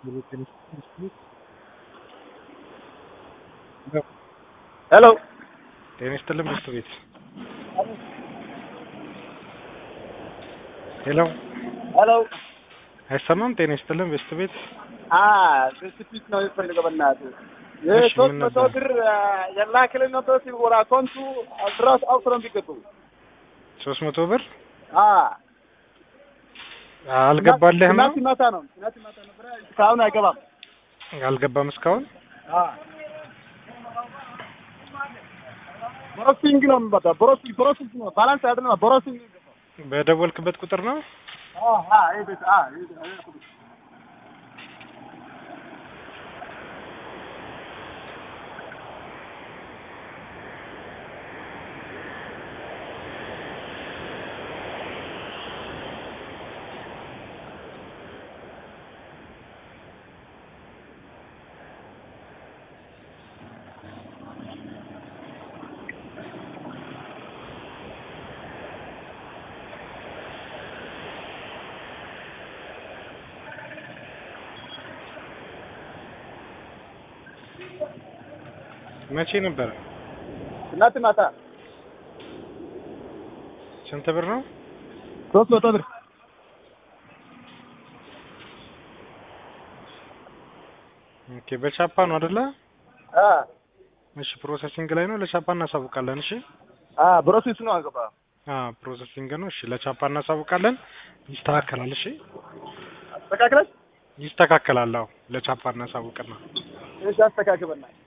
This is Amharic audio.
हेलो ጤና ይስጥልን በስቱ ቤት ሄሎ ሄሎ አይሰማም ጤና ይስጥልን በስቱ ቤት በስፒክ ነው የሚፈልገው በእናትህ የሶስት መቶ ብር የላክልን ነው ወደ አካውንቱ ድረስ አውጥተን ቢገቡ 300 ብር አልገባልህም ነው ትናንት ማታ ነበር እስካሁን አይገባም አልገባም እስካሁን ብሮሲንግ ነው የሚባለው ብሮሲንግ ነው ባላንስ አይደለም ብሮሲንግ በደወልክበት ቁጥር ነው መቼ ነበር ትናንት ማታ ስንት ብር ነው 300 ብር ኦኬ በቻፓ ነው አይደለ እሺ ፕሮሰሲንግ ላይ ነው ለቻፓ እናሳውቃለን እሺ ፕሮሰስ ነው አገባ ፕሮሰሲንግ ነው እሺ ለቻፓ እናሳውቃለን ይስተካከላል እሺ አስተካክለሽ ይስተካከላል ለቻፓ እናሳውቅና እሺ አስተካክለና